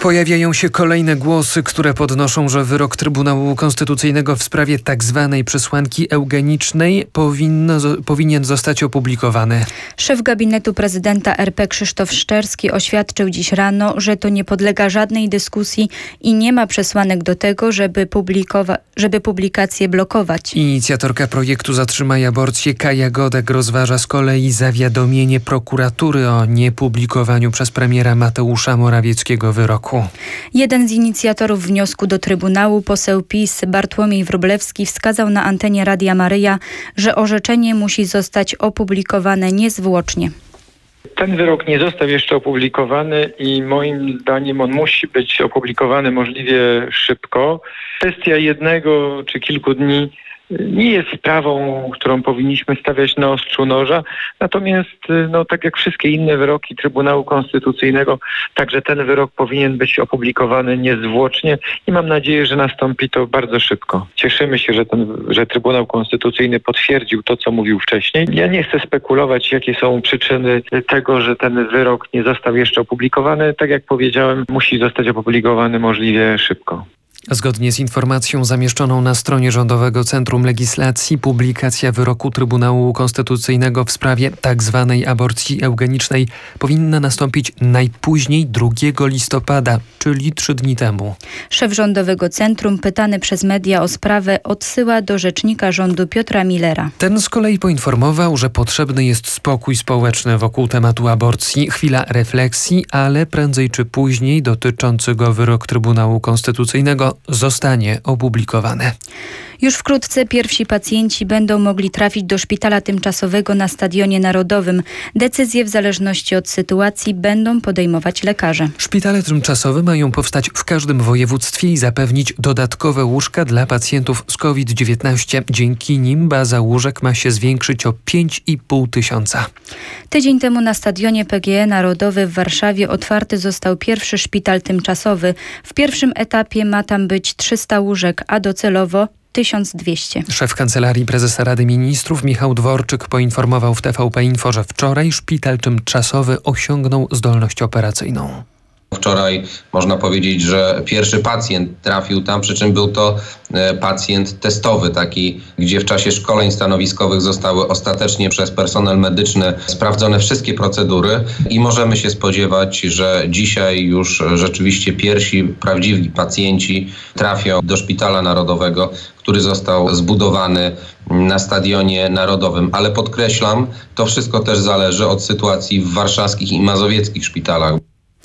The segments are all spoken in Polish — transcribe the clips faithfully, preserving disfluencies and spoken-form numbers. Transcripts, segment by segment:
Pojawiają się kolejne głosy, które podnoszą, że wyrok Trybunału Konstytucyjnego w sprawie tzw. przesłanki eugenicznej powinno, powinien zostać opublikowany. Szef gabinetu prezydenta R P Krzysztof Szczerski oświadczył dziś rano, że to nie podlega żadnej dyskusji i nie ma przesłanek do tego, żeby, publikowa- żeby publikację blokować. Inicjatorka projektu Zatrzymaj aborcję Kaja Godek rozważa z kolei zawiadomienie prokuratury o niepublikowaniu przez premiera Mateusza Morawieckiego wyroku. Jeden z inicjatorów wniosku do Trybunału, poseł PiS Bartłomiej Wróblewski, wskazał na antenie Radia Maryja, że orzeczenie musi zostać opublikowane niezwłocznie. Ten wyrok nie został jeszcze opublikowany i moim zdaniem on musi być opublikowany możliwie szybko. Kwestia jednego czy kilku dni nie jest sprawą, którą powinniśmy stawiać na ostrzu noża. Natomiast, no, tak jak wszystkie inne wyroki Trybunału Konstytucyjnego, także ten wyrok powinien być opublikowany niezwłocznie i mam nadzieję, że nastąpi to bardzo szybko. Cieszymy się, że, ten, że Trybunał Konstytucyjny potwierdził to, co mówił wcześniej. Ja nie chcę spekulować, jakie są przyczyny tego, że ten wyrok nie został jeszcze opublikowany. Tak jak powiedziałem, musi zostać opublikowany możliwie szybko. Zgodnie z informacją zamieszczoną na stronie Rządowego Centrum Legislacji, publikacja wyroku Trybunału Konstytucyjnego w sprawie tzw. aborcji eugenicznej powinna nastąpić najpóźniej drugiego listopada, czyli trzy dni temu. Szef Rządowego Centrum, pytany przez media o sprawę, odsyła do rzecznika rządu Piotra Millera. Ten z kolei poinformował, że potrzebny jest spokój społeczny wokół tematu aborcji, chwila refleksji, ale prędzej czy później dotyczący go wyrok Trybunału Konstytucyjnego zostanie opublikowany. Już wkrótce pierwsi pacjenci będą mogli trafić do szpitala tymczasowego na Stadionie Narodowym. Decyzje w zależności od sytuacji będą podejmować lekarze. Szpitale tymczasowe mają powstać w każdym województwie i zapewnić dodatkowe łóżka dla pacjentów z kowid dziewiętnaście. Dzięki nim baza łóżek ma się zwiększyć o pięć i pół tysiąca. Tydzień temu na Stadionie P G E Narodowy w Warszawie otwarty został pierwszy szpital tymczasowy. W pierwszym etapie ma tam być trzysta łóżek, a docelowo tysiąc dwieście. Szef Kancelarii Prezesa Rady Ministrów Michał Dworczyk poinformował w T V P Info, że wczoraj szpital tymczasowy osiągnął zdolność operacyjną. Wczoraj można powiedzieć, że pierwszy pacjent trafił tam, przy czym był to pacjent testowy, taki, gdzie w czasie szkoleń stanowiskowych zostały ostatecznie przez personel medyczny sprawdzone wszystkie procedury i możemy się spodziewać, że dzisiaj już rzeczywiście pierwsi prawdziwi pacjenci trafią do Szpitala Narodowego, który został zbudowany na Stadionie Narodowym. Ale podkreślam, to wszystko też zależy od sytuacji w warszawskich i mazowieckich szpitalach.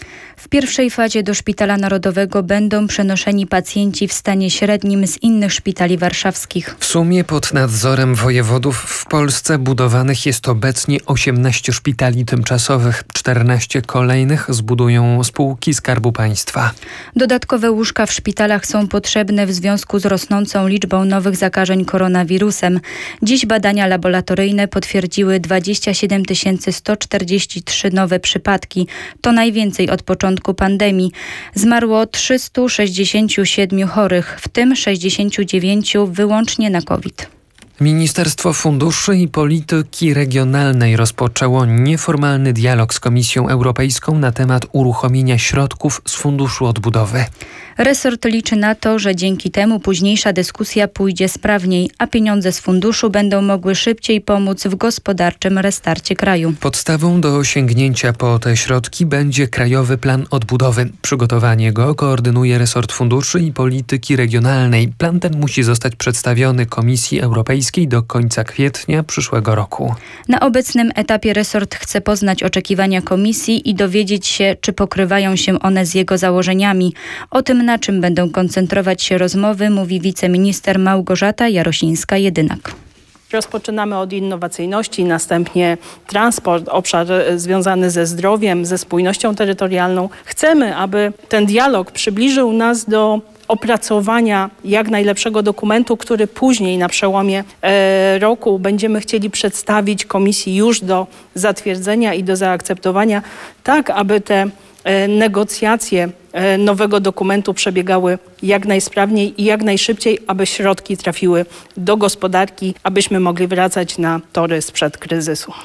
W pierwszej fazie do Szpitala Narodowego będą przenoszeni pacjenci w stanie średnim z innych szpitali warszawskich. W sumie pod nadzorem wojewodów w Polsce budowanych jest obecnie osiemnaście szpitali tymczasowych. czternaście kolejnych zbudują spółki Skarbu Państwa. Dodatkowe łóżka w szpitalach są potrzebne w związku z rosnącą liczbą nowych zakażeń koronawirusem. Dziś badania laboratoryjne potwierdziły dwadzieścia siedem tysięcy sto czterdzieści trzy nowe przypadki. To najwięcej od początku pandemii. Zmarło trzysta sześćdziesiąt siedem chorych, w tym sześćdziesiąt dziewięć wyłącznie na COVID. Ministerstwo Funduszy i Polityki Regionalnej rozpoczęło nieformalny dialog z Komisją Europejską na temat uruchomienia środków z Funduszu Odbudowy. Resort liczy na to, że dzięki temu późniejsza dyskusja pójdzie sprawniej, a pieniądze z funduszu będą mogły szybciej pomóc w gospodarczym restarcie kraju. Podstawą do sięgnięcia po te środki będzie Krajowy Plan Odbudowy. Przygotowanie go koordynuje resort Funduszy i Polityki Regionalnej. Plan ten musi zostać przedstawiony Komisji Europejskiej do końca kwietnia przyszłego roku. Na obecnym etapie resort chce poznać oczekiwania Komisji i dowiedzieć się, czy pokrywają się one z jego założeniami. O tym, na czym będą koncentrować się rozmowy, mówi wiceminister Małgorzata Jarosińska-Jedynak. Rozpoczynamy od innowacyjności, następnie transport, obszar związany ze zdrowiem, ze spójnością terytorialną. Chcemy, aby ten dialog przybliżył nas do opracowania jak najlepszego dokumentu, który później na przełomie e, roku będziemy chcieli przedstawić Komisji już do zatwierdzenia i do zaakceptowania, tak aby te e, negocjacje e, nowego dokumentu przebiegały jak najsprawniej i jak najszybciej, aby środki trafiły do gospodarki, abyśmy mogli wracać na tory sprzed kryzysu.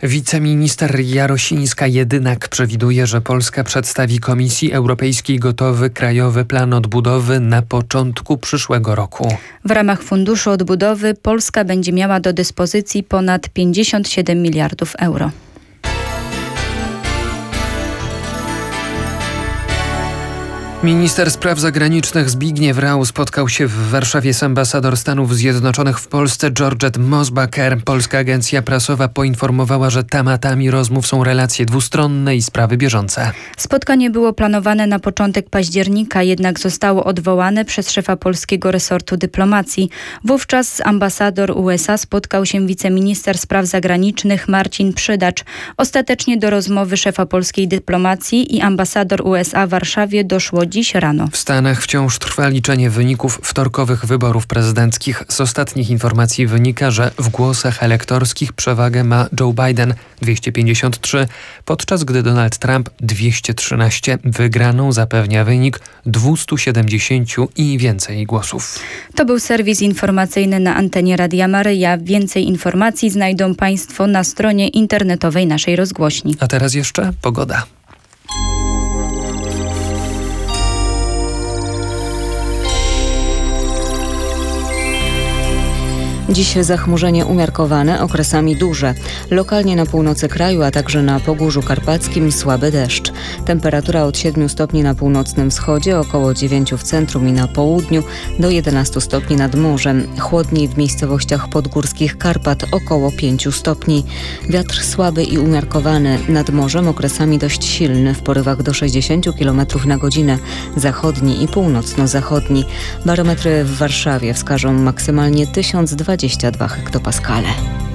Wiceminister Jarosińska-Jedynak przewiduje, że Polska przedstawi Komisji Europejskiej gotowy krajowy plan odbudowy na początku przyszłego roku. W ramach Funduszu Odbudowy Polska będzie miała do dyspozycji ponad pięćdziesiąt siedem miliardów euro. Minister spraw zagranicznych Zbigniew Rau spotkał się w Warszawie z ambasador Stanów Zjednoczonych w Polsce Georgette Mosbacher. Polska agencja prasowa poinformowała, że tematami rozmów są relacje dwustronne i sprawy bieżące. Spotkanie było planowane na początek października, jednak zostało odwołane przez szefa polskiego resortu dyplomacji. Wówczas z ambasador U S A spotkał się wiceminister spraw zagranicznych Marcin Przydacz. Ostatecznie do rozmowy szefa polskiej dyplomacji i ambasador U S A w Warszawie doszło dziś rano. W Stanach wciąż trwa liczenie wyników wtorkowych wyborów prezydenckich. Z ostatnich informacji wynika, że w głosach elektorskich przewagę ma Joe Biden dwieście pięćdziesiąt trzy, podczas gdy Donald Trump dwieście trzynaście. Wygraną zapewnia wynik dwieście siedemdziesiąt i więcej głosów. To był serwis informacyjny na antenie Radia Maryja. Więcej informacji znajdą Państwo na stronie internetowej naszej rozgłośni. A teraz jeszcze pogoda. Dziś zachmurzenie umiarkowane, okresami duże. Lokalnie na północy kraju, a także na Pogórzu Karpackim słaby deszcz. Temperatura od siedmiu stopni na północnym wschodzie, około dziewięciu w centrum i na południu, do jedenastu stopni nad morzem. Chłodniej w miejscowościach podgórskich Karpat, około pięciu stopni. Wiatr słaby i umiarkowany, nad morzem okresami dość silny, w porywach do sześćdziesięciu kilometrów na godzinę. Zachodni i północno-zachodni. Barometry w Warszawie wskażą maksymalnie tysiąc dwadzieścia dwa hektopaskale.